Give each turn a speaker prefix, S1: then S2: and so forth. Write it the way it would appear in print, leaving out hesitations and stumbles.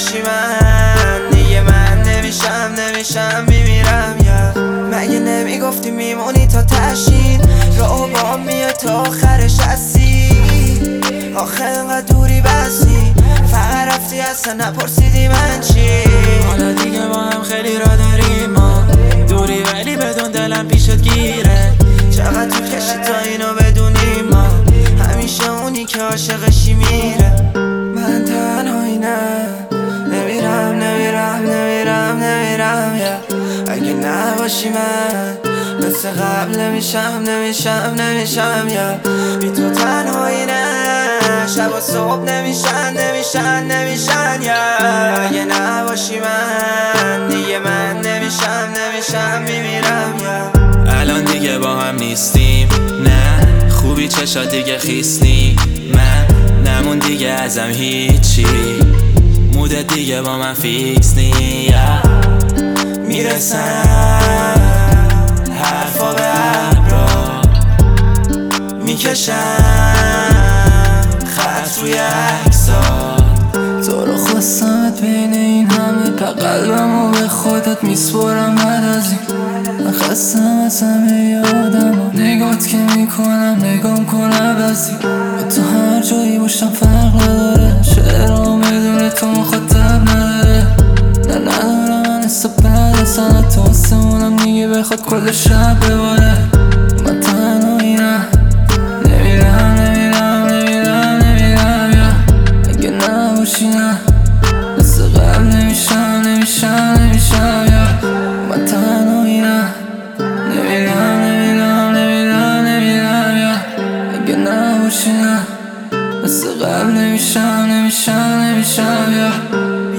S1: من نمیشم میمیرم یا مگه نمیگفتی میمونی تا تشین رو با میاد تا آخرش هستی آخه انقدر دوری بستی فقط رفتی اصلا نپرسیدی من چی
S2: حالا دیگه با هم خیلی را داریم ما دوری ولی بدون دلم پیشت گیره
S1: چقدر تو کشی تا اینو بدونی ما همیشه اونی که عاشقشی میره من تنهایی نمیرم یا اگه نباشی من مثل قبل نمیشم یا بی تو تنهایی شب و صبح نمیشن یا اگه نباشی من دیگه من نمیشم میمیرم یا
S2: الان دیگه با هم نیستیم نه خوبی چشات دیگه خیسنی من نمون دیگه ازم هیچی مودت دیگه با من فیکس نی
S1: میرسن حرفا به ابرا میکشن خط روی عکسات
S3: تو رو خواستمت بین این همه قلبمو به خودت میسپرم بعد از این من خستم از همه آدم نگات که میکنم نگام کن عوضی تو هر جایی باشم فرق نداره شعرام بدون تو مخاطب نداره نه ندارم من بعد اصلا تو آسمونم دیگه بخواد کل شب بباره من تنهایی نمیرم یا اگه نباشی نه مثل قبل نمیشم یا من تنهایی نمیرم یا اگه نباشی نه مثل قبل نمیشم یا